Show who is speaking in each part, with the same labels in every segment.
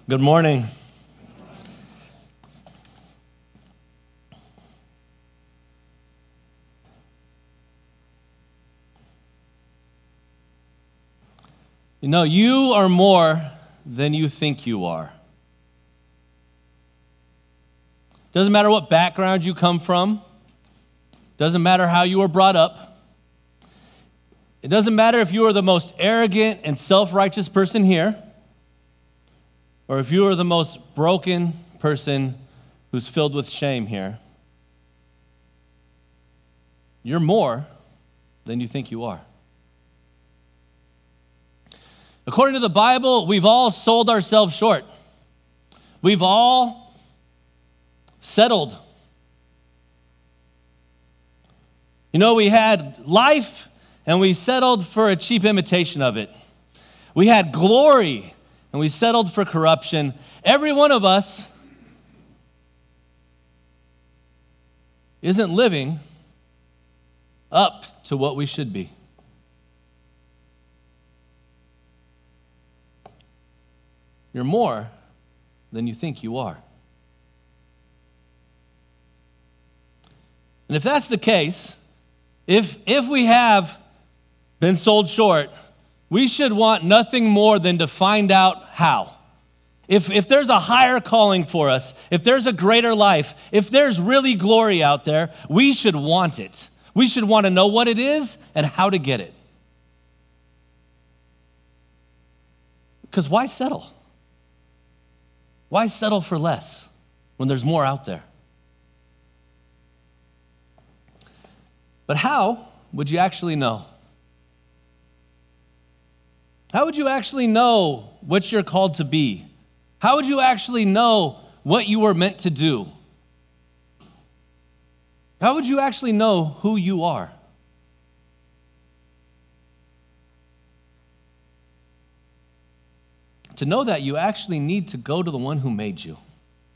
Speaker 1: Good morning. You know, you are more than you think you are. Doesn't matter what background you come from. Doesn't matter how you were brought up. It doesn't matter if you are the most arrogant and self-righteous person here, or if you are the most broken person who's filled with shame here. You're more than you think you are. According to the Bible, we've all sold ourselves short. We've all settled. You know, we had life and we settled for a cheap imitation of it. We had glory and we settled for corruption. Every one of us isn't living up to what we should be. You're more than you think you are. And if that's the case, if we have been sold short, we should want nothing more than to find out how. If there's a higher calling for us, if there's a greater life, if there's really glory out there, we should want it. We should want to know what it is and how to get it. Because why settle? Why settle for less when there's more out there? But how would you actually know? How would you actually know what you're called to be? How would you actually know what you were meant to do? How would you actually know who you are? To know that, you actually need to go to the one who made you.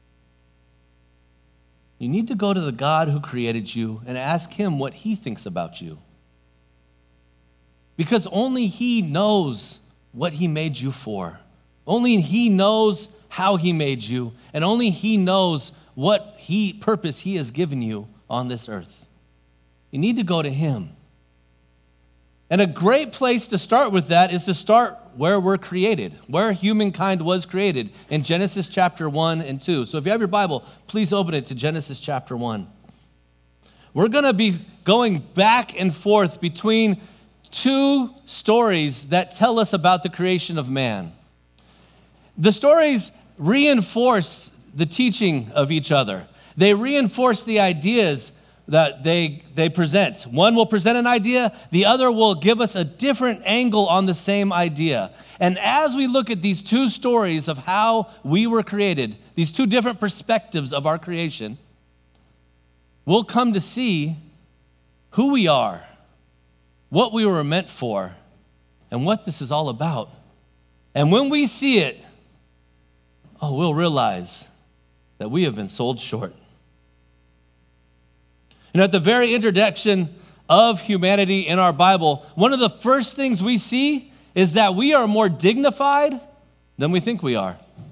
Speaker 1: You need to go to the God who created you and ask him what he thinks about you. Because only he knows what he made you for. Only he knows how he made you, and only he knows what purpose he has given you on this earth. You need to go to him. And a great place to start with that is to start where we're created, where humankind was created, in Genesis chapter 1 and 2. So if you have your Bible, please open it to Genesis chapter 1. We're going to be going back and forth between two stories that tell us about the creation of man. The stories reinforce the teaching of each other. They reinforce the ideas that they present. One will present an idea, the other will give us a different angle on the same idea. And as we look at these two stories of how we were created, these two different perspectives of our creation, we'll come to see who we are, what we were meant for, and what this is all about. And when we see it, we'll realize that we have been sold short. And at the very introduction of humanity in our Bible, one of the first things we see is that we are more dignified than we think we are.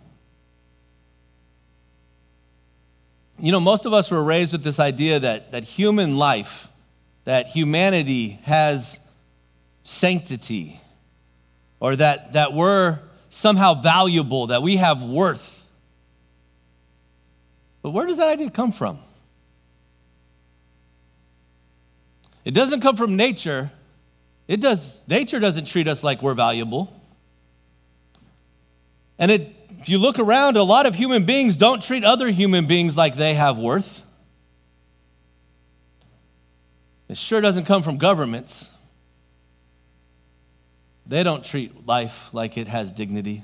Speaker 1: You know, most of us were raised with this idea that human life, that humanity has sanctity, or that we're somehow valuable, that we have worth. But where does that idea come from? It doesn't come from nature. Nature doesn't treat us like we're valuable. And if you look around, a lot of human beings don't treat other human beings like they have worth. It sure doesn't come from governments. They don't treat life like it has dignity.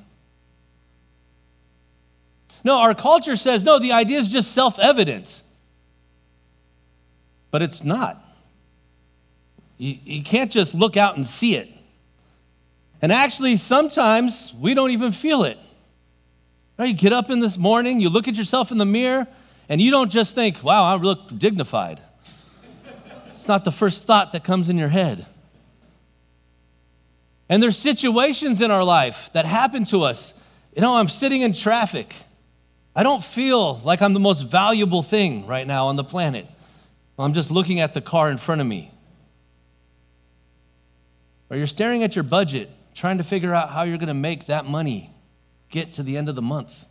Speaker 1: No, our culture says, no, the idea is just self-evident. But it's not. You can't just look out and see it. And actually, sometimes we don't even feel it. Right? You get up in this morning, you look at yourself in the mirror, and you don't just think, wow, I look dignified. It's not the first thought that comes in your head. And there's situations in our life that happen to us I'm sitting in traffic. I don't feel like I'm the most valuable thing right now on the planet. I'm just looking at the car in front of me. Or you're staring at your budget, trying to figure out how you're going to make that money get to the end of the month.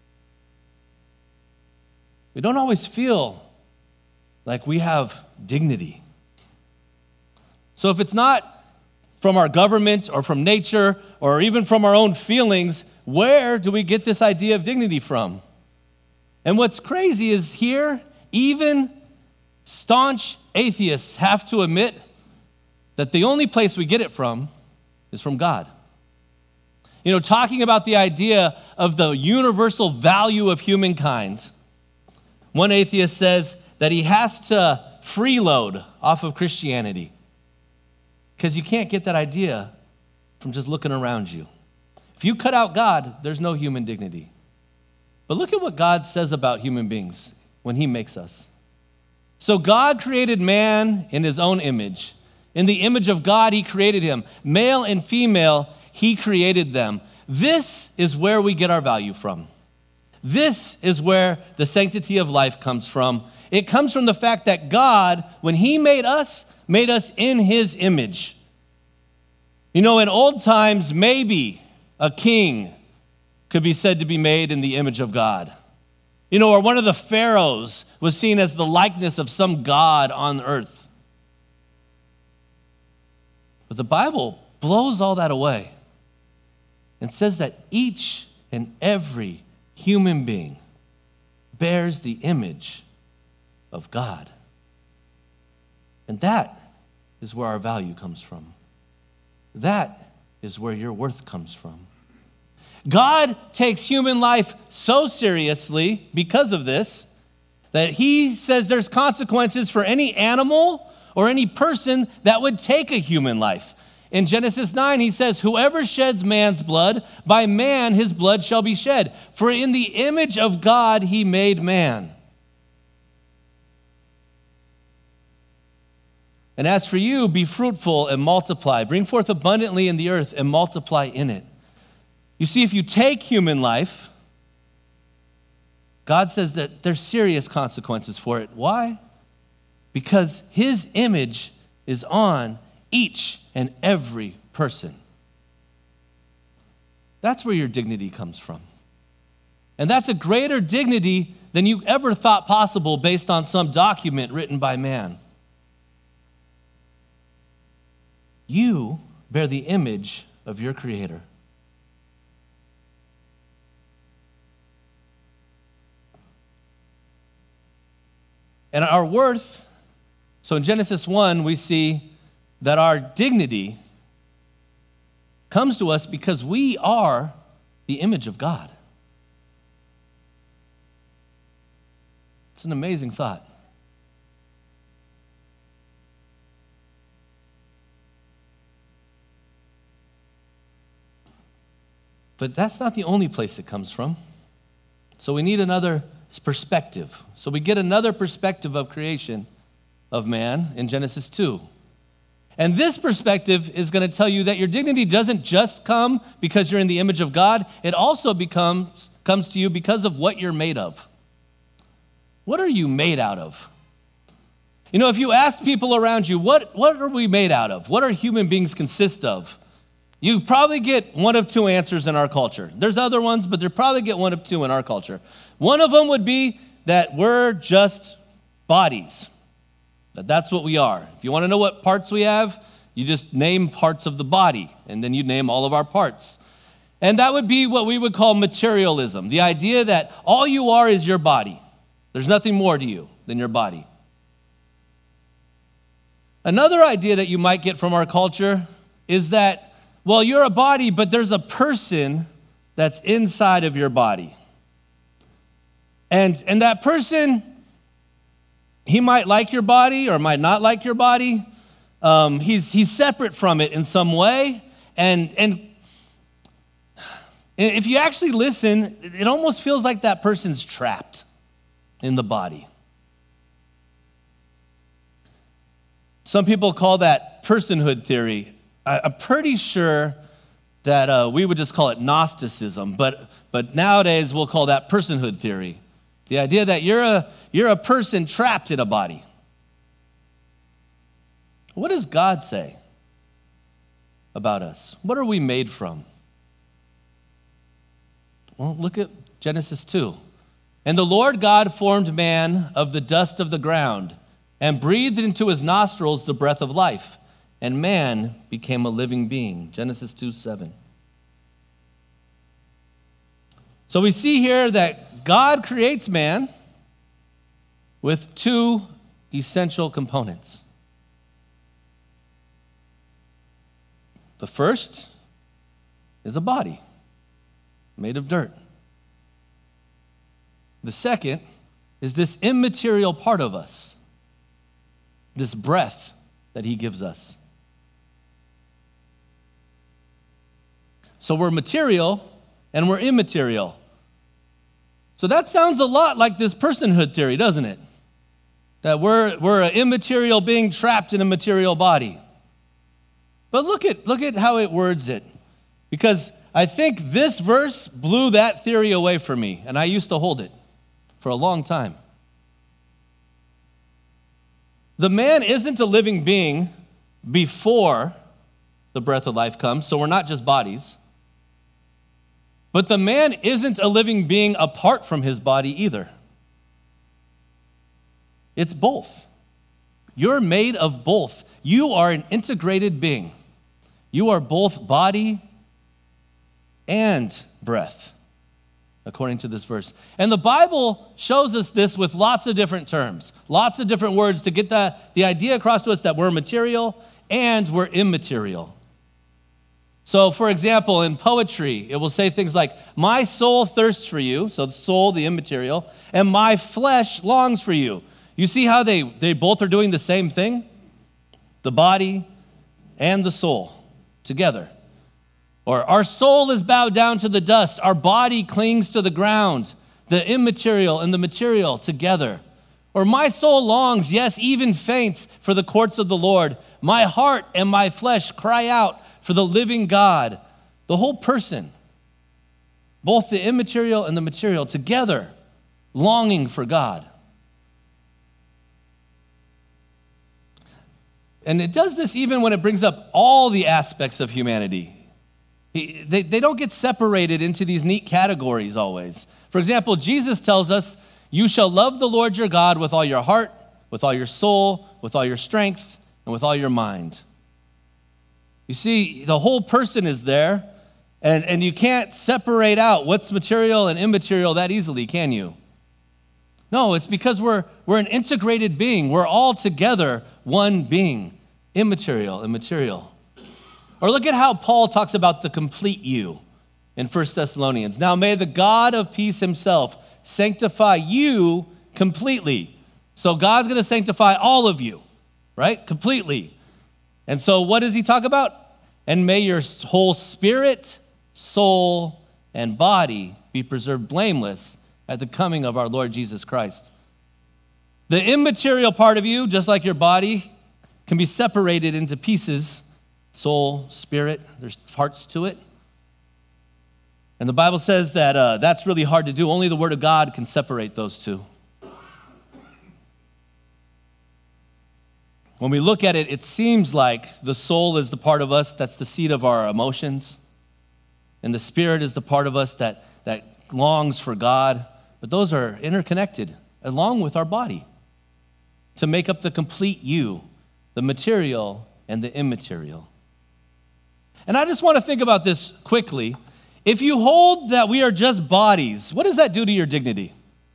Speaker 1: We don't always feel like we have dignity. So if it's not from our government or from nature or even from our own feelings, where do we get this idea of dignity from? And what's crazy is here, even staunch atheists have to admit that the only place we get it from is from God. Talking about the idea of the universal value of humankind, one atheist says that he has to freeload off of Christianity because you can't get that idea from just looking around you. If you cut out God, there's no human dignity. But look at what God says about human beings when he makes us. So God created man in his own image. In the image of God, he created him. Male and female, he created them. This is where we get our value from. This is where the sanctity of life comes from. It comes from the fact that God, when he made us in his image. In old times, maybe a king could be said to be made in the image of God. Or one of the pharaohs was seen as the likeness of some god on earth. But the Bible blows all that away and says that each and every human being bears the image of God. And that is where our value comes from. That is where your worth comes from. God takes human life so seriously because of this that he says there's consequences for any animal or any person that would take a human life. In Genesis 9, he says, whoever sheds man's blood, by man his blood shall be shed. For in the image of God he made man. And as for you, be fruitful and multiply. Bring forth abundantly in the earth and multiply in it. You see, if you take human life, God says that there's serious consequences for it. Why? Because his image is on each and every person. That's where your dignity comes from. And that's a greater dignity than you ever thought possible based on some document written by man. You bear the image of your Creator. And our worth, so in Genesis 1, we see that our dignity comes to us because we are the image of God. It's an amazing thought. But that's not the only place it comes from. So we need another perspective. So we get another perspective of creation of man in Genesis 2. And this perspective is going to tell you that your dignity doesn't just come because you're in the image of God. It also comes to you because of what you're made of. What are you made out of? If you ask people around you, what are we made out of? What are human beings consist of? You probably get one of two answers in our culture. There's other ones, but you probably get one of two in our culture. One of them would be that we're just bodies. That's what we are. If you want to know what parts we have, you just name parts of the body, and then you name all of our parts. And that would be what we would call materialism, the idea that all you are is your body. There's nothing more to you than your body. Another idea that you might get from our culture is that, well, you're a body, but there's a person that's inside of your body. And that person, he might like your body or might not like your body. He's separate from it in some way. And if you actually listen, it almost feels like that person's trapped in the body. Some people call that personhood theory. I'm pretty sure that we would just call it Gnosticism, but nowadays we'll call that personhood theory. The idea that you're a person trapped in a body. What does God say about us? What are we made from? Well, look at Genesis 2. And the Lord God formed man of the dust of the ground and breathed into his nostrils the breath of life, and man became a living being. Genesis 2:7. So we see here that God creates man with two essential components. The first is a body made of dirt. The second is this immaterial part of us, this breath that he gives us. So we're material and we're immaterial. So that sounds a lot like this personhood theory, doesn't it? That we're an immaterial being trapped in a material body. But look at how it words it. Because I think this verse blew that theory away for me, and I used to hold it for a long time. The man isn't a living being before the breath of life comes, so we're not just bodies. But the man isn't a living being apart from his body either. It's both. You're made of both. You are an integrated being. You are both body and breath, according to this verse. And the Bible shows us this with lots of different terms, lots of different words to get the idea across to us that we're material and we're immaterial. So, for example, in poetry, it will say things like, my soul thirsts for you, so the soul, the immaterial, and my flesh longs for you. You see how they both are doing the same thing? The body and the soul together. Or our soul is bowed down to the dust, our body clings to the ground, the immaterial and the material together. Or my soul longs, yes, even faints for the courts of the Lord. My heart and my flesh cry out for the living God. The whole person, both the immaterial and the material together, longing for God. And it does this even when it brings up all the aspects of humanity. They don't get separated into these neat categories always. For example, Jesus tells us, you shall love the Lord your God with all your heart, with all your soul, with all your strength, and with all your mind. You see, the whole person is there, and you can't separate out what's material and immaterial that easily, can you? No, it's because we're an integrated being. We're all together one being, immaterial and material. Or look at how Paul talks about the complete you in 1 Thessalonians. Now may the God of peace himself sanctify you completely. So God's going to sanctify all of you, right? Completely. And so what does he talk about? And may your whole spirit, soul, and body be preserved blameless at the coming of our Lord Jesus Christ. The immaterial part of you, just like your body, can be separated into pieces, soul, spirit, there's parts to it. And the Bible says that that's really hard to do. Only the Word of God can separate those two. When we look at it, it seems like the soul is the part of us that's the seat of our emotions, and the spirit is the part of us that longs for God. But those are interconnected along with our body to make up the complete you, the material and the immaterial. And I just want to think about this quickly. If you hold that we are just bodies, what does that do to your dignity?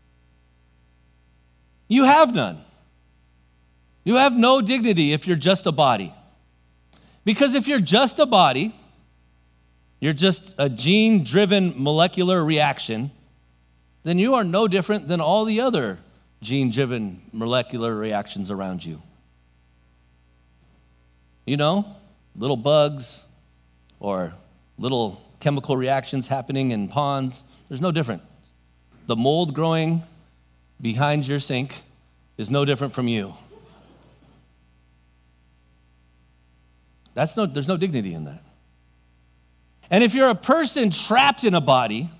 Speaker 1: You have none. You have no dignity if you're just a body. Because if you're just a body, you're just a gene-driven molecular reaction, then you are no different than all the other gene-driven molecular reactions around you. You know, little bugs or little chemical reactions happening in ponds, there's no different. The mold growing behind your sink is no different from you. There's no dignity in that. And if you're a person trapped in a body,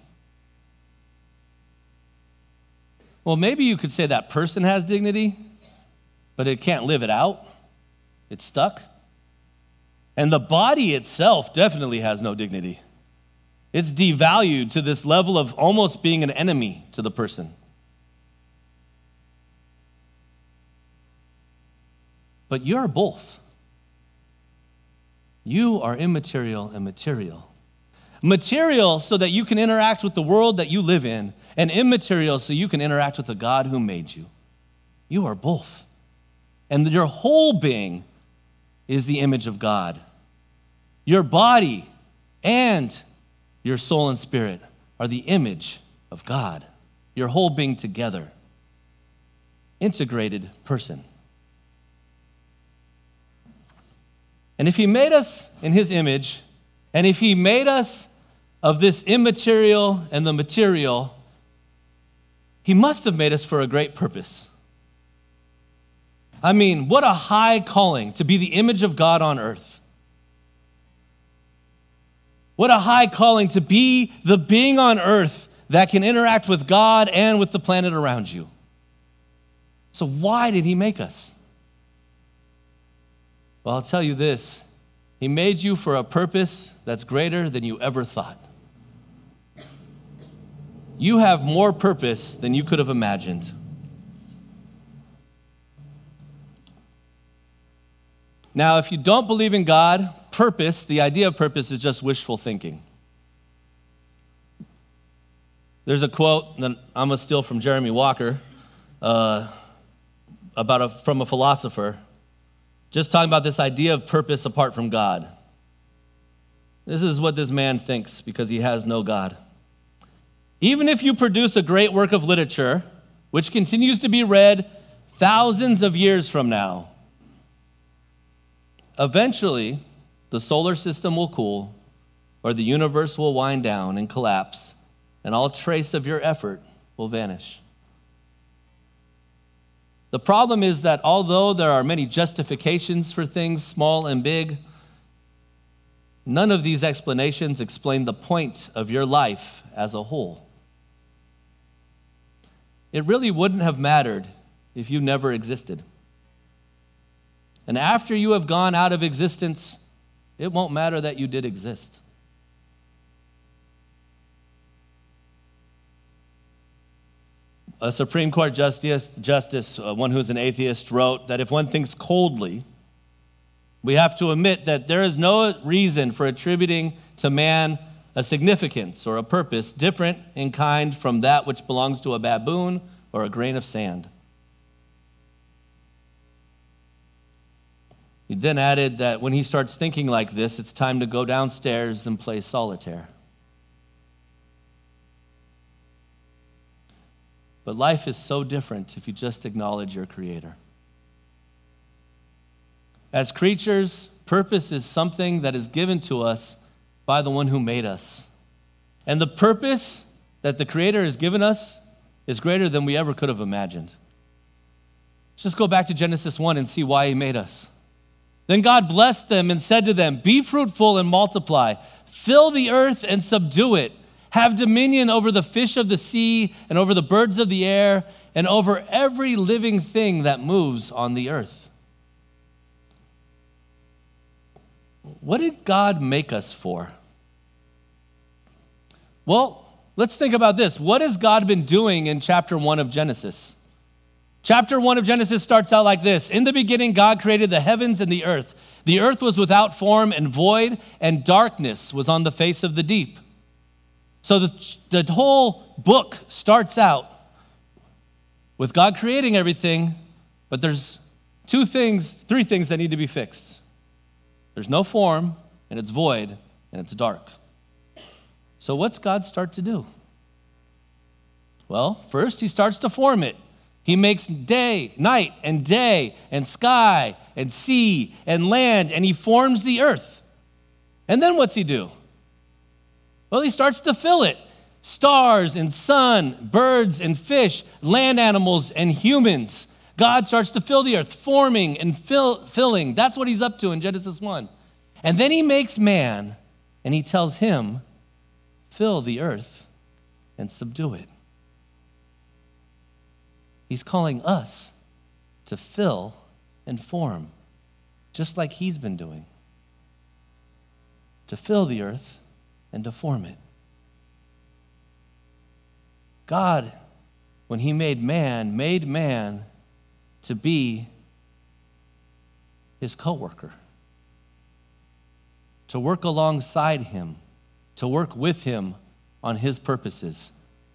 Speaker 1: well, maybe you could say that person has dignity, but it can't live it out. It's stuck. And the body itself definitely has no dignity. It's devalued to this level of almost being an enemy to the person. But you're both. You are immaterial and material. Material so that you can interact with the world that you live in, and immaterial so you can interact with the God who made you. You are both. And your whole being is the image of God. Your body and your soul and spirit are the image of God. Your whole being together. Integrated person. And if he made us in his image, and if he made us of this immaterial and the material, he must have made us for a great purpose. I mean, what a high calling to be the image of God on earth. What a high calling to be the being on earth that can interact with God and with the planet around you. So why did he make us? Well, I'll tell you this. He made you for a purpose that's greater than you ever thought. You have more purpose than you could have imagined. Now, if you don't believe in God, purpose, the idea of purpose is just wishful thinking. There's a quote that I'm going to steal from Jeremy Walker from a philosopher, just talking about this idea of purpose apart from God. This is what this man thinks because he has no God. Even if you produce a great work of literature, which continues to be read thousands of years from now, eventually the solar system will cool, or the universe will wind down and collapse, and all trace of your effort will vanish. The problem is that although there are many justifications for things small and big, none of these explanations explain the point of your life as a whole. It really wouldn't have mattered if you never existed. And after you have gone out of existence, it won't matter that you did exist. A Supreme Court justice, one who's an atheist, wrote that if one thinks coldly, we have to admit that there is no reason for attributing to man a significance or a purpose different in kind from that which belongs to a baboon or a grain of sand. He then added that when he starts thinking like this, it's time to go downstairs and play solitaire. But life is so different if you just acknowledge your Creator. As creatures, purpose is something that is given to us by the one who made us. And the purpose that the Creator has given us is greater than we ever could have imagined. Let's just go back to Genesis 1 and see why he made us. Then God blessed them and said to them, "Be fruitful and multiply, fill the earth and subdue it. Have dominion over the fish of the sea and over the birds of the air and over every living thing that moves on the earth." What did God make us for? Well, let's think about this. What has God been doing in chapter 1 of Genesis? Chapter 1 of Genesis starts out like this. In the beginning, God created the heavens and the earth. The earth was without form and void, and darkness was on the face of the deep. So the whole book starts out with God creating everything, but there's three things that need to be fixed. There's no form, and it's void, and it's dark. So what's God start to do? Well, first he starts to form it. He makes night, and sky, and sea, and land, and he forms the earth. And then what's he do? Well, he starts to fill it. Stars and sun, birds and fish, land animals and humans. God starts to fill the earth, forming and filling. That's what he's up to in Genesis 1. And then he makes man And he tells him, fill the earth and subdue it. He's calling us to fill and form, just like he's been doing. To fill the earth and to form it. God, when he made man to be his co-worker, to work alongside him, to work with him on his purposes.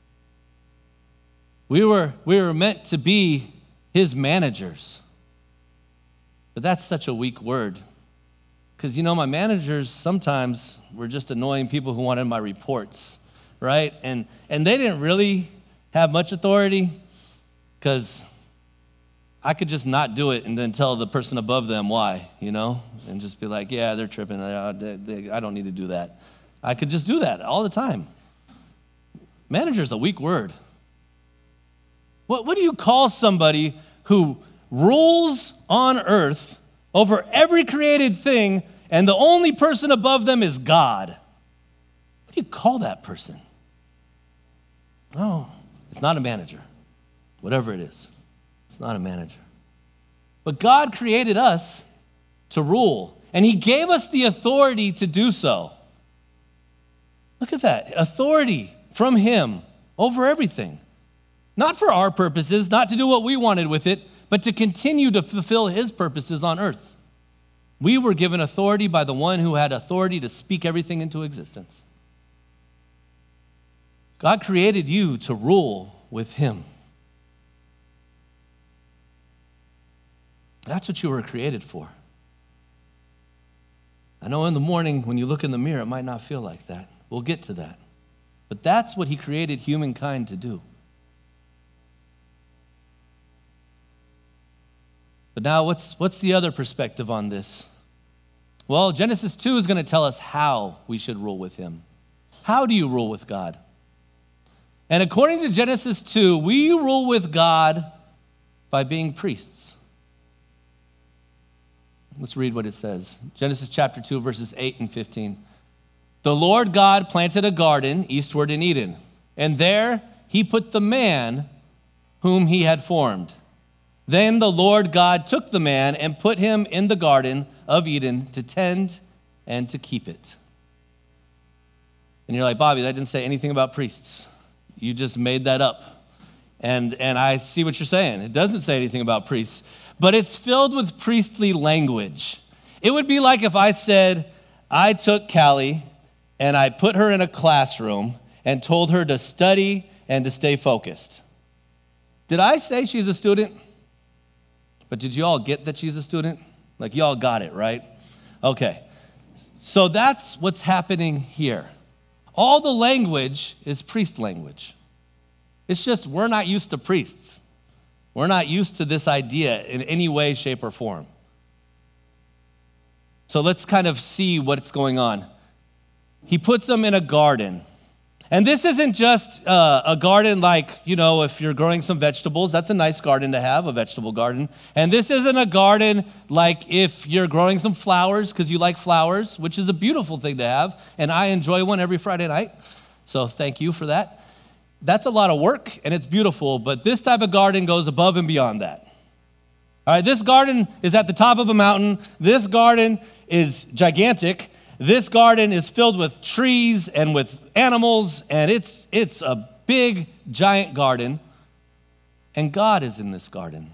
Speaker 1: We were meant to be his managers. But that's such a weak word. Because, my managers sometimes were just annoying people who wanted my reports, right? And they didn't really have much authority because I could just not do it and then tell the person above them why, and just be like, yeah, they're tripping. I don't need to do that. I could just do that all the time. Manager's a weak word. What do you call somebody who rules on earth over every created thing and the only person above them is God? What do you call that person? Oh, it's not a manager. Whatever it is, it's not a manager. But God created us to rule, and he gave us the authority to do so. Look at that. Authority from him over everything. Not for our purposes, not to do what we wanted with it, but to continue to fulfill his purposes on earth. We were given authority by the one who had authority to speak everything into existence. God created you to rule with him. That's what you were created for. I know in the morning when you look in the mirror, it might not feel like that. We'll get to that. But that's what he created humankind to do. But now what's the other perspective on this? Well, Genesis 2 is going to tell us how we should rule with him. How do you rule with God? And according to Genesis 2, we rule with God by being priests. Let's read what it says. Genesis chapter 2, verses 8 and 15. The Lord God planted a garden eastward in Eden, and there he put the man whom he had formed. Then the Lord God took the man and put him in the garden of Eden to tend and to keep it. And you're like, Bobby, that didn't say anything about priests. You just made that up. And I see what you're saying. It doesn't say anything about priests, but it's filled with priestly language. It would be like if I said, I took Callie and I put her in a classroom and told her to study and to stay focused. Did I say she's a student? But did you all get that she's a student? Like, you all got it, right? Okay. So that's what's happening here. All the language is priest language. It's just we're not used to priests. We're not used to this idea in any way, shape, or form. So let's kind of see what's going on. He puts them in a garden. And this isn't just a garden like, if you're growing some vegetables, that's a nice garden to have, a vegetable garden. And this isn't a garden like if you're growing some flowers because you like flowers, which is a beautiful thing to have. And I enjoy one every Friday night. So thank you for that. That's a lot of work and it's beautiful, but this type of garden goes above and beyond that. All right, this garden is at the top of a mountain. This garden is gigantic. This garden is filled with trees and with animals, and it's a big, giant garden. And God is in this garden.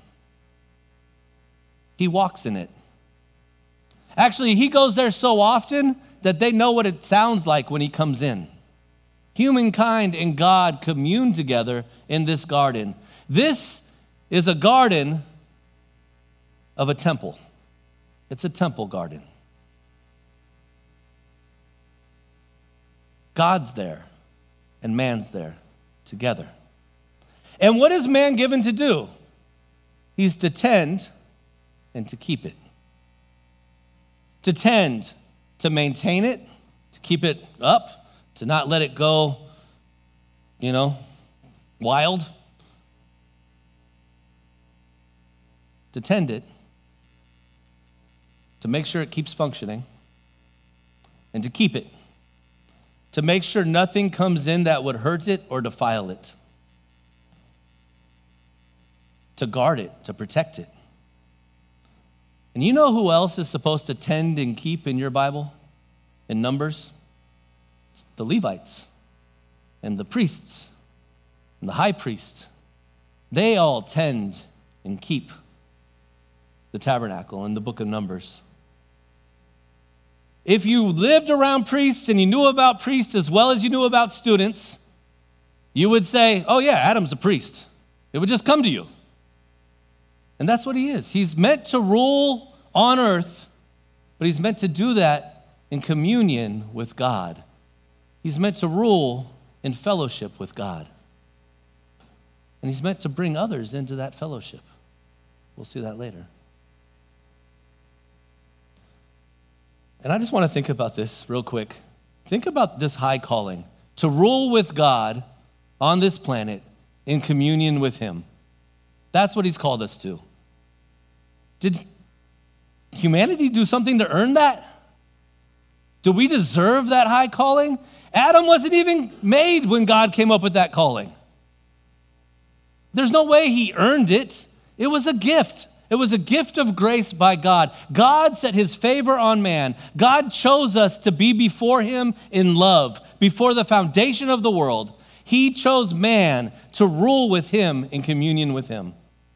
Speaker 1: He walks in it. Actually, he goes there so often that they know what it sounds like when he comes in. Humankind and God commune together in this garden. This is a garden of a temple. It's a temple garden. God's there and man's there together. And what is man given to do? He's to tend and to keep it. To tend, to maintain it, to keep it up, to not let it go, wild. To tend it, to make sure it keeps functioning, and to keep it, to make sure nothing comes in that would hurt it or defile it, to guard it, to protect it. And you know who else is supposed to tend and keep in your Bible, in Numbers? It's the Levites and the priests and the high priest. They all tend and keep the tabernacle in the book of Numbers. If you lived around priests and you knew about priests as well as you knew about students, you would say, oh yeah, Adam's a priest. It would just come to you. And that's what he is. He's meant to rule on earth, but he's meant to do that in communion with God. He's meant to rule in fellowship with God. And he's meant to bring others into that fellowship. We'll see that later. And I just want to think about this real quick. Think about this high calling, to rule with God on this planet in communion with him. That's what he's called us to. Did humanity do something to earn that? Do we deserve that high calling? Adam wasn't even made when God came up with that calling. There's no way he earned it. It was a gift. It was a gift of grace by God. God set his favor on man. God chose us to be before him in love. Before the foundation of the world, he chose man to rule with him in communion with him.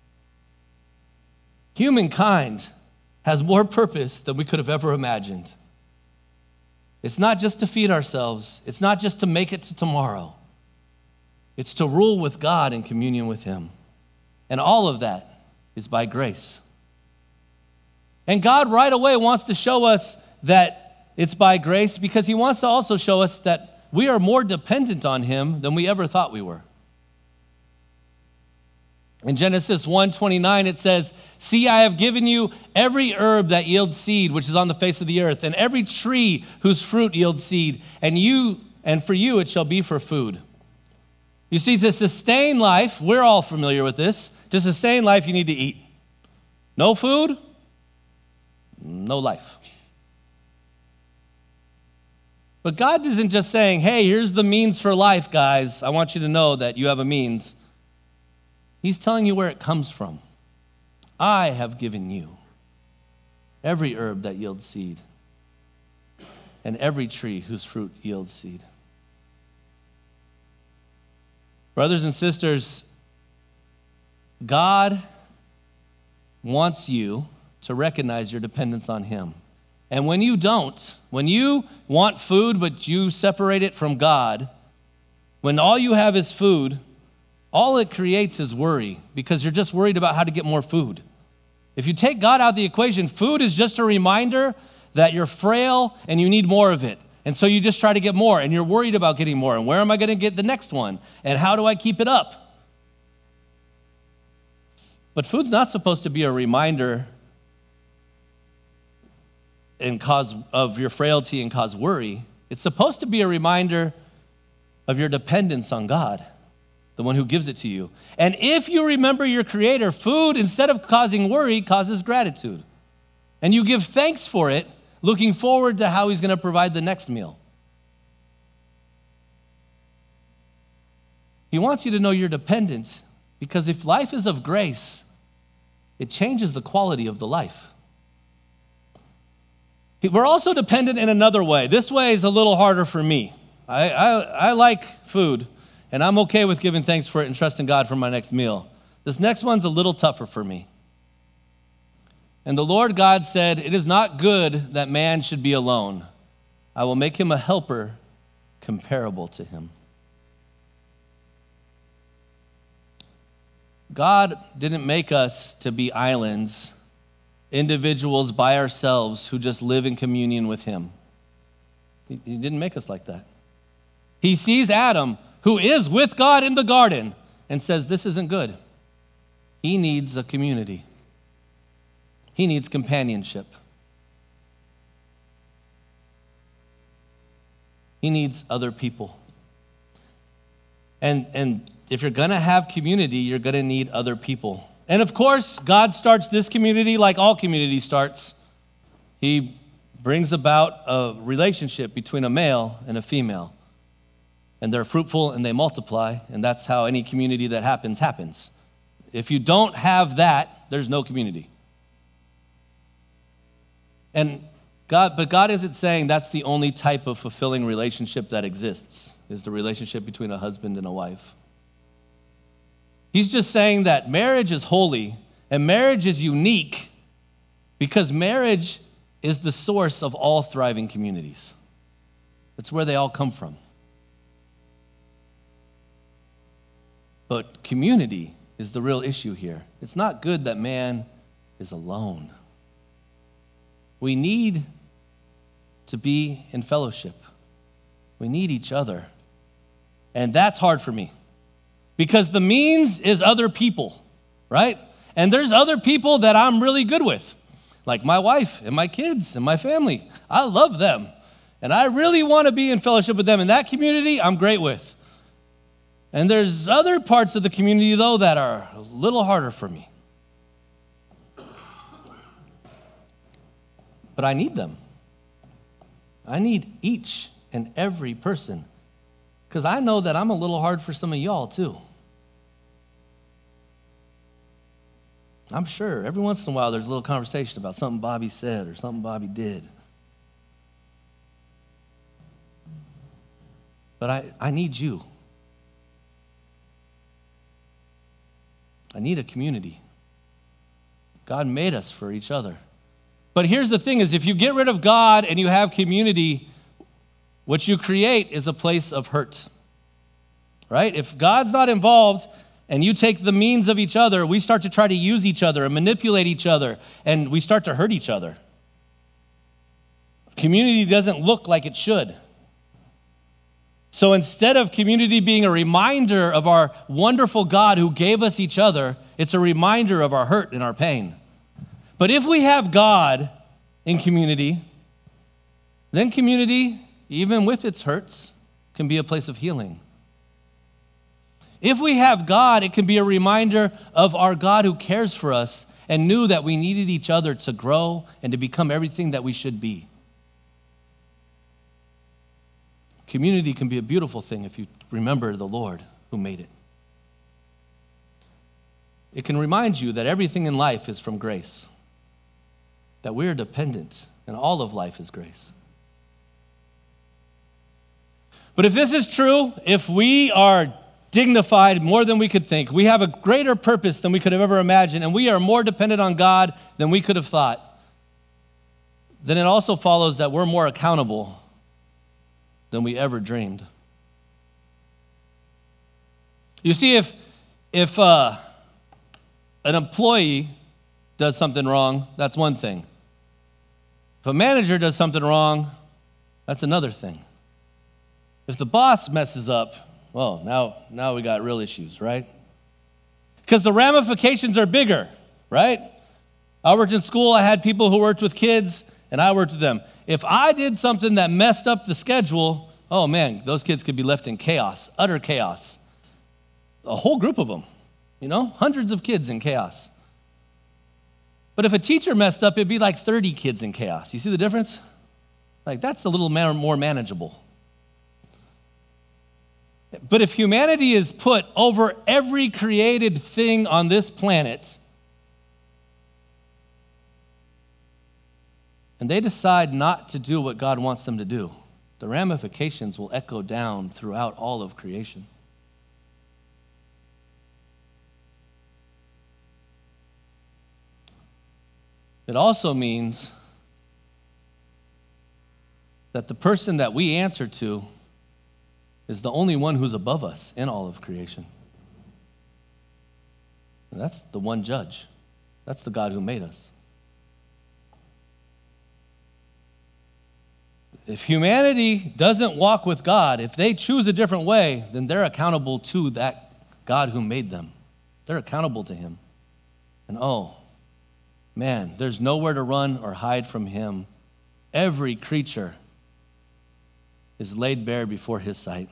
Speaker 1: Humankind has more purpose than we could have ever imagined. It's not just to feed ourselves. It's not just to make it to tomorrow. It's to rule with God in communion with him. And all of that is by grace. And God right away wants to show us that it's by grace because he wants to also show us that we are more dependent on him than we ever thought we were. In Genesis 1:29, it says, "See, I have given you every herb that yields seed, which is on the face of the earth, and every tree whose fruit yields seed, and for you it shall be for food." You see, to sustain life, we're all familiar with this. To sustain life, you need to eat. No food, no life. But God isn't just saying, hey, here's the means for life, guys. I want you to know that you have a means. He's telling you where it comes from. I have given you every herb that yields seed and every tree whose fruit yields seed. Brothers and sisters, God wants you to recognize your dependence on him. And when you don't, when you want food but you separate it from God, when all you have is food, all it creates is worry because you're just worried about how to get more food. If you take God out of the equation, food is just a reminder that you're frail and you need more of it. And so you just try to get more and you're worried about getting more. And where am I going to get the next one? And how do I keep it up? But food's not supposed to be a reminder and cause of your frailty and cause worry. It's supposed to be a reminder of your dependence on God, the one who gives it to you. And if you remember your Creator, food, instead of causing worry, causes gratitude. And you give thanks for it, looking forward to how he's going to provide the next meal. He wants you to know you're dependent because if life is of grace, it changes the quality of the life. We're also dependent in another way. This way is a little harder for me. I like food, and I'm okay with giving thanks for it and trusting God for my next meal. This next one's a little tougher for me. And the Lord God said, "It is not good that man should be alone. I will make him a helper comparable to him." God didn't make us to be islands, individuals by ourselves who just live in communion with him. He didn't make us like that. He sees Adam, who is with God in the garden, and says, this isn't good. He needs a community. He needs companionship. He needs other people. And if you're going to have community, you're going to need other people. And of course, God starts this community like all community starts. He brings about a relationship between a male and a female. and they're fruitful and they multiply, and that's how any community that happens. If you don't have that, there's no community. But God isn't saying that's the only type of fulfilling relationship that exists, is the relationship between a husband and a wife. He's just saying that marriage is holy and marriage is unique because marriage is the source of all thriving communities. That's where they all come from. But community is the real issue here. It's not good that man is alone. We need to be in fellowship. We need each other. And that's hard for me because the means is other people, right? And there's other people that I'm really good with, like my wife and my kids and my family. I love them. And I really want to be in fellowship with them. And that community, I'm great with. And there's other parts of the community, though, that are a little harder for me. But I need them. I need each and every person. Because I know that I'm a little hard for some of y'all, too. I'm sure every once in a while there's a little conversation about something Bobby said or something Bobby did. But I need you. I need a community. God made us for each other. But here's the thing is if you get rid of God and you have community, what you create is a place of hurt. Right? If God's not involved and you take the means of each other, we start to try to use each other and manipulate each other, and we start to hurt each other. Community doesn't look like it should. So instead of community being a reminder of our wonderful God who gave us each other, it's a reminder of our hurt and our pain. But if we have God in community, then community, even with its hurts, can be a place of healing. If we have God, it can be a reminder of our God who cares for us and knew that we needed each other to grow and to become everything that we should be. Community can be a beautiful thing if you remember the Lord who made it. It can remind you that everything in life is from grace, that we are dependent, and all of life is grace. But if this is true, if we are dignified more than we could think, we have a greater purpose than we could have ever imagined, and we are more dependent on God than we could have thought, then it also follows that we're more accountable than we ever dreamed. You see, if an employee does something wrong, that's one thing. If a manager does something wrong, that's another thing. If the boss messes up, well, now we got real issues, right? Because the ramifications are bigger, right? I worked in school, I had people who worked with kids, and I worked with them. If I did something that messed up the schedule, oh man, those kids could be left in chaos, utter chaos. A whole group of them, hundreds of kids in chaos. But if a teacher messed up, it'd be like 30 kids in chaos. You see the difference? Like that's a little more manageable. But if humanity is put over every created thing on this planet, and they decide not to do what God wants them to do, the ramifications will echo down throughout all of creation. It also means that the person that we answer to is the only one who's above us in all of creation. And that's the one judge. That's the God who made us. If humanity doesn't walk with God, if they choose a different way, then they're accountable to that God who made them. They're accountable to him. And oh, man, there's nowhere to run or hide from him. Every creature is laid bare before his sight.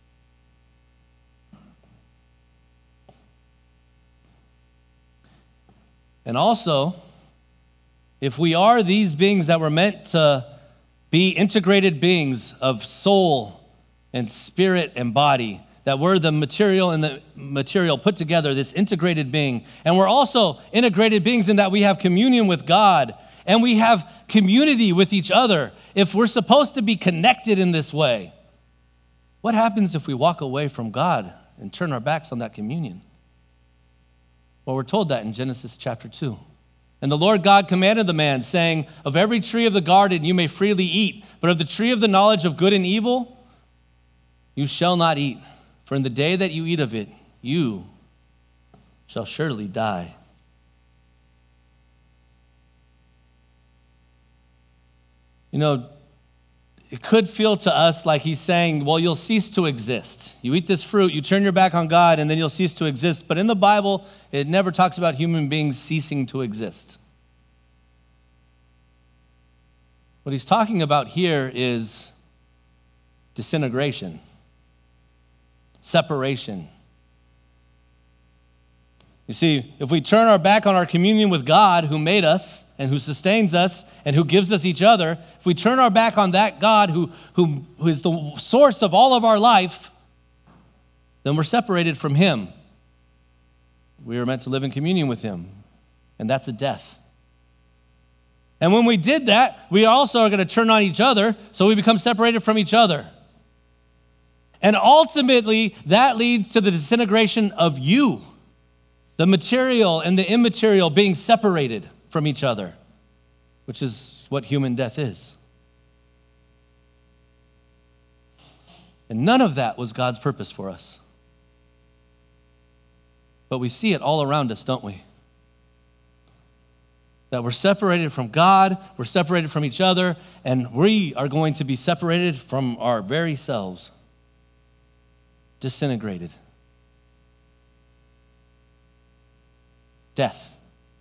Speaker 1: And also, if we are these beings that were meant to be integrated beings of soul and spirit and body, that we're the material and the material put together, this integrated being. And we're also integrated beings in that we have communion with God and we have community with each other. If we're supposed to be connected in this way, what happens if we walk away from God and turn our backs on that communion? Well, we're told that in Genesis chapter 2. And the Lord God commanded the man, saying, of every tree of the garden you may freely eat, but of the tree of the knowledge of good and evil you shall not eat. For in the day that you eat of it, you shall surely die. You know, it could feel to us like he's saying, well, you'll cease to exist. You eat this fruit, you turn your back on God, and then you'll cease to exist. But in the Bible, it never talks about human beings ceasing to exist. What he's talking about here is disintegration, separation. You see, if we turn our back on our communion with God who made us and who sustains us and who gives us each other, if we turn our back on that God who is the source of all of our life, then we're separated from him. We are meant to live in communion with him, and that's a death. And when we did that, we also are going to turn on each other, so we become separated from each other. And ultimately, that leads to the disintegration of you, the material and the immaterial being separated from each other, which is what human death is. And none of that was God's purpose for us. But we see it all around us, don't we? That we're separated from God, we're separated from each other, and we are going to be separated from our very selves, disintegrated. Death.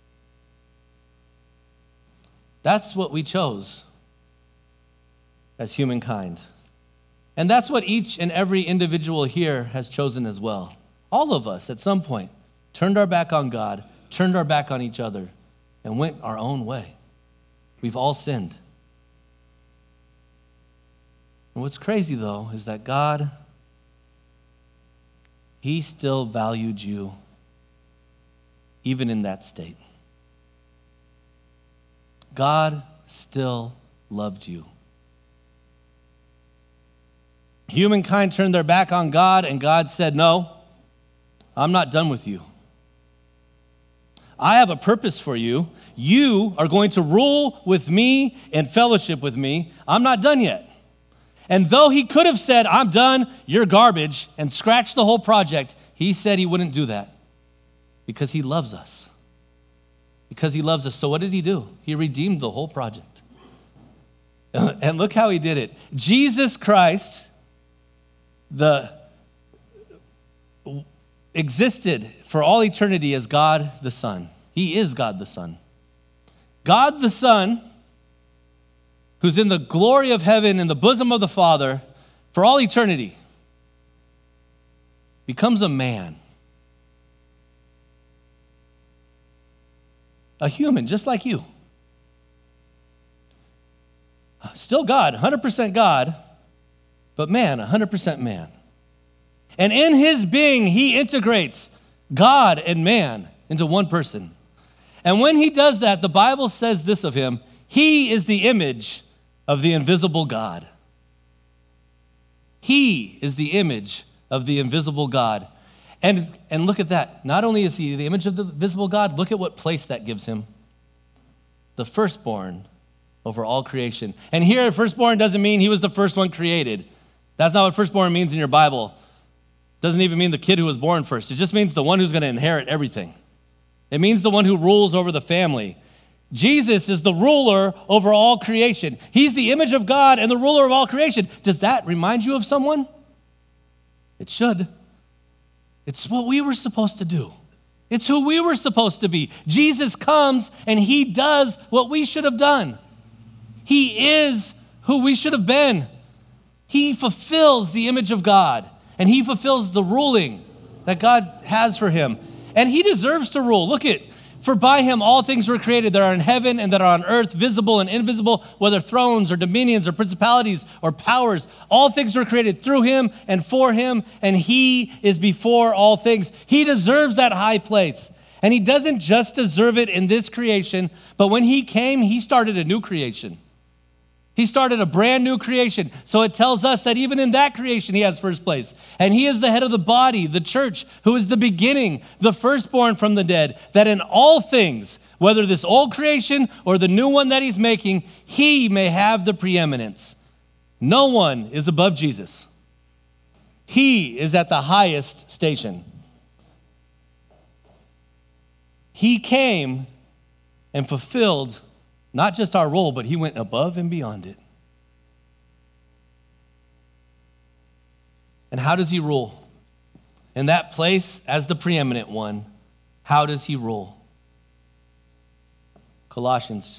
Speaker 1: That's what we chose as humankind. And that's what each and every individual here has chosen as well. All of us, at some point, turned our back on God, turned our back on each other, and went our own way. We've all sinned. And what's crazy, though, is that God, he still valued you even in that state. God still loved you. Humankind turned their back on God, and God said, no, I'm not done with you. I have a purpose for you. You are going to rule with me and fellowship with me. I'm not done yet. And though he could have said, I'm done, you're garbage, and scratched the whole project, he said he wouldn't do that because he loves us. Because he loves us. So what did he do? He redeemed the whole project. And look how he did it. Jesus Christ, existed for all eternity as God the Son. He is God the Son. God the Son, who's in the glory of heaven in the bosom of the Father for all eternity, becomes a man. A human, just like you. Still God, 100% God, but man, 100% man. And in his being, he integrates God and man into one person. And when he does that, the Bible says this of him: he is the image of the invisible God. He is the image of the invisible God. And look at that. Not only is he the image of the visible God, look at what place that gives him. The firstborn over all creation. And here, firstborn doesn't mean he was the first one created. That's not what firstborn means in your Bible. Doesn't even mean the kid who was born first. It just means the one who's going to inherit everything. It means the one who rules over the family. Jesus is the ruler over all creation. He's the image of God and the ruler of all creation. Does that remind you of someone? It should. It's what we were supposed to do. It's who we were supposed to be. Jesus comes and he does what we should have done. He is who we should have been. He fulfills the image of God, and he fulfills the ruling that God has for him. And he deserves to rule. Look at For by him all things were created that are in heaven and that are on earth, visible and invisible, whether thrones or dominions or principalities or powers. All things were created through him and for him, and he is before all things. He deserves that high place. And he doesn't just deserve it in this creation, but when he came, he started a new creation. He started a brand new creation. So it tells us that even in that creation, he has first place. And he is the head of the body, the church, who is the beginning, the firstborn from the dead, that in all things, whether this old creation or the new one that he's making, he may have the preeminence. No one is above Jesus. He is at the highest station. He came and fulfilled not just our role, but he went above and beyond it. And how does he rule? In that place as the preeminent one, how does he rule? Colossians,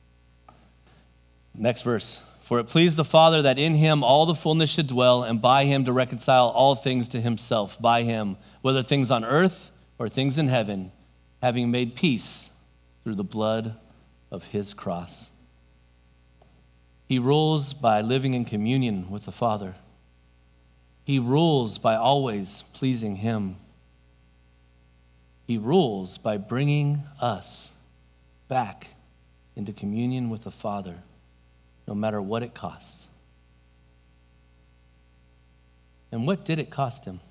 Speaker 1: next verse. For it pleased the Father that in him all the fullness should dwell, and by him to reconcile all things to himself, by him, whether things on earth or things in heaven, having made peace through the blood of his cross. He rules by living in communion with the Father. He rules by always pleasing him. He rules by bringing us back into communion with the Father, no matter what it costs. And what did it cost him?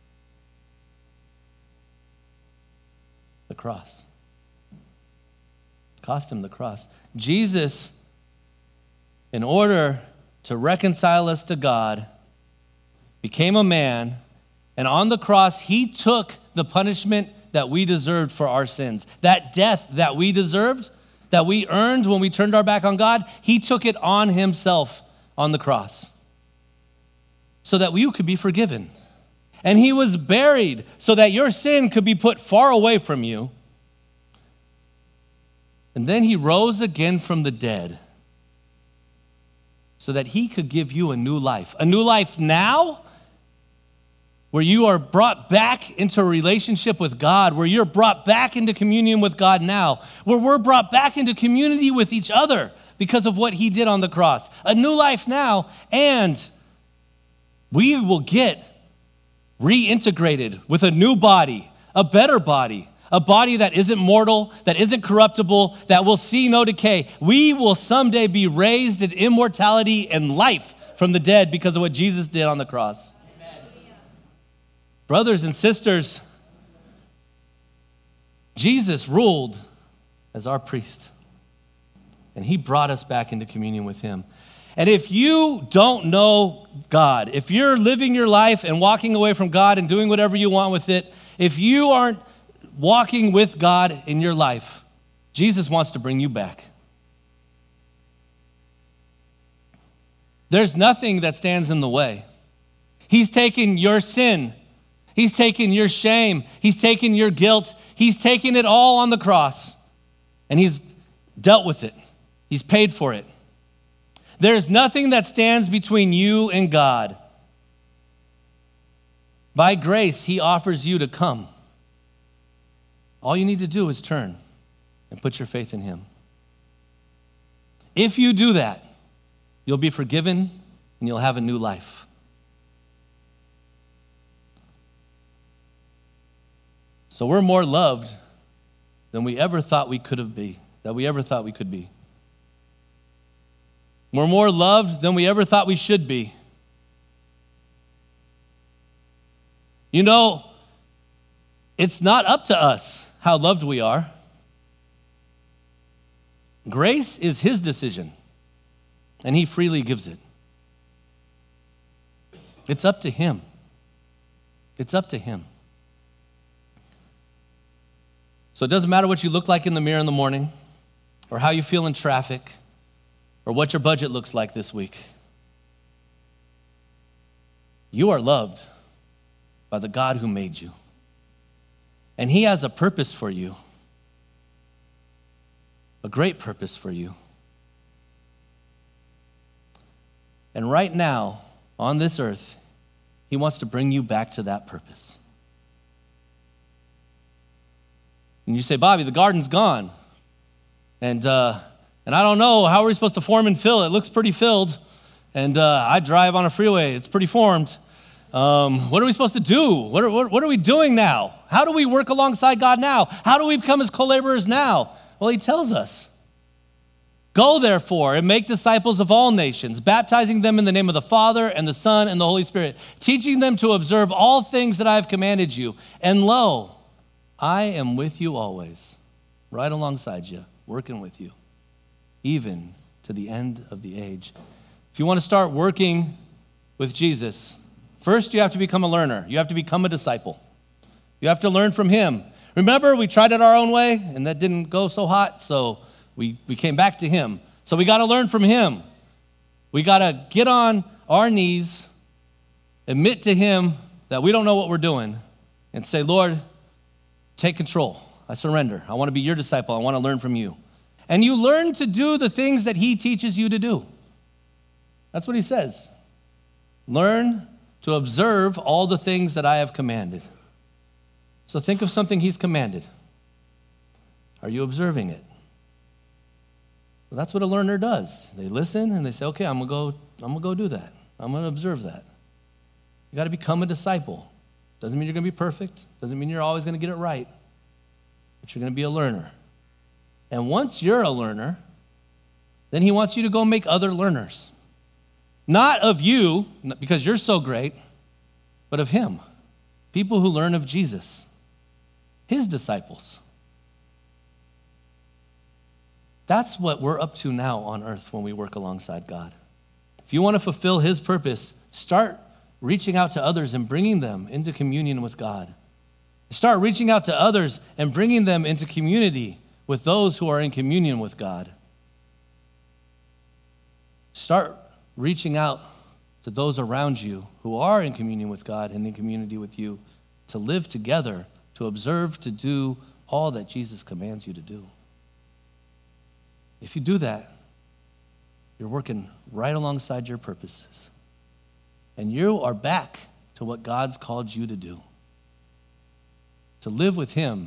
Speaker 1: The cross. Cost him the cross. Jesus, in order to reconcile us to God, became a man, and on the cross, he took the punishment that we deserved for our sins. That death that we deserved, that we earned when we turned our back on God, he took it on himself on the cross so that you could be forgiven. And he was buried so that your sin could be put far away from you. And then he rose again from the dead so that he could give you a new life. A new life now, where you are brought back into a relationship with God, where you're brought back into communion with God now, where we're brought back into community with each other because of what he did on the cross. A new life now, and we will get reintegrated with a new body, a better body, a body that isn't mortal, that isn't corruptible, that will see no decay. We will someday be raised in immortality and life from the dead because of what Jesus did on the cross. Amen. Brothers and sisters, Jesus ruled as our priest, and he brought us back into communion with him. And if you don't know God, if you're living your life and walking away from God and doing whatever you want with it, if you aren't walking with God in your life, Jesus wants to bring you back. There's nothing that stands in the way. He's taken your sin. He's taken your shame. He's taken your guilt. He's taken it all on the cross, and he's dealt with it. He's paid for it. There's nothing that stands between you and God. By grace, he offers you to come. All you need to do is turn and put your faith in him. If you do that, you'll be forgiven and you'll have a new life. So we're more loved than we ever thought we could be. We're more loved than we ever thought we should be. You know, it's not up to us how loved we are. Grace is his decision, and he freely gives it. It's up to him. It's up to him. So it doesn't matter what you look like in the mirror in the morning, or how you feel in traffic, or what your budget looks like this week. You are loved by the God who made you. And he has a purpose for you, a great purpose for you. And right now, on this earth, he wants to bring you back to that purpose. And you say, Bobby, the garden's gone. And I don't know, how are we supposed to form and fill? It looks pretty filled. And I drive on a freeway. It's pretty formed. What are we supposed to do? What are we doing now? How do we work alongside God now? How do we become his co-laborers now? Well, he tells us. Go, therefore, and make disciples of all nations, baptizing them in the name of the Father and the Son and the Holy Spirit, teaching them to observe all things that I have commanded you. And lo, I am with you always, right alongside you, working with you, even to the end of the age. If you want to start working with Jesus, first you have to become a learner. You have to become a disciple. You have to learn from him. Remember, we tried it our own way, and that didn't go so hot, so we came back to him. So we got to learn from him. We got to get on our knees, admit to him that we don't know what we're doing, and say, Lord, take control. I surrender. I want to be your disciple. I want to learn from you. And you learn to do the things that he teaches you to do. That's what he says. Learn to observe all the things that I have commanded. So think of something he's commanded. Are you observing it? Well, that's what a learner does. They listen and they say, okay, I'm gonna go do that. I'm gonna observe that. You got to become a disciple. Doesn't mean you're gonna be perfect. Doesn't mean you're always gonna get it right. But you're gonna be a learner. And once you're a learner, then he wants you to go make other learners. Not of you, because you're so great, but of him. People who learn of Jesus, his disciples. That's what we're up to now on earth when we work alongside God. If you want to fulfill his purpose, start reaching out to others and bringing them into communion with God. Start reaching out to others and bringing them into community with those who are in communion with God. Start reaching out to those around you who are in communion with God and in community with you to live together, to observe, to do all that Jesus commands you to do. If you do that, you're working right alongside your purposes. And you are back to what God's called you to do. To live with him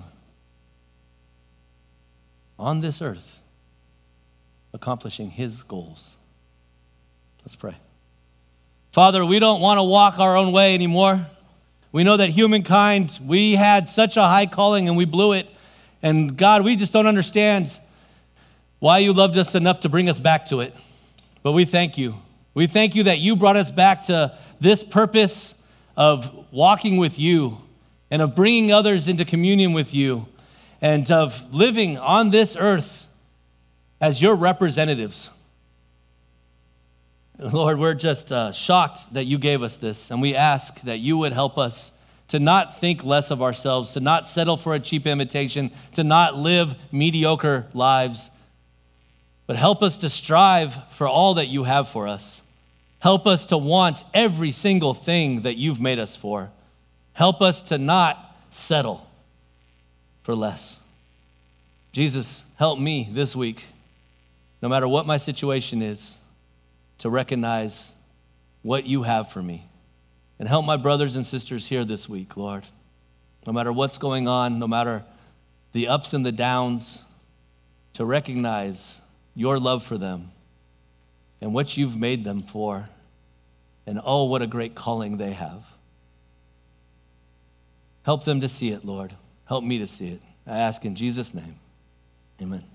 Speaker 1: on this earth, accomplishing his goals. Let's pray. Father, we don't want to walk our own way anymore. We know that humankind, we had such a high calling and we blew it. And God, we just don't understand why you loved us enough to bring us back to it. But we thank you. We thank you that you brought us back to this purpose of walking with you and of bringing others into communion with you and of living on this earth as your representatives. Lord, we're just shocked that you gave us this, and we ask that you would help us to not think less of ourselves, to not settle for a cheap imitation, to not live mediocre lives, but help us to strive for all that you have for us. Help us to want every single thing that you've made us for. Help us to not settle for less. Jesus, help me this week, no matter what my situation is, to recognize what you have for me. And help my brothers and sisters here this week, Lord. No matter what's going on, no matter the ups and the downs, to recognize your love for them and what you've made them for. And oh, what a great calling they have. Help them to see it, Lord. Help me to see it. I ask in Jesus' name. Amen.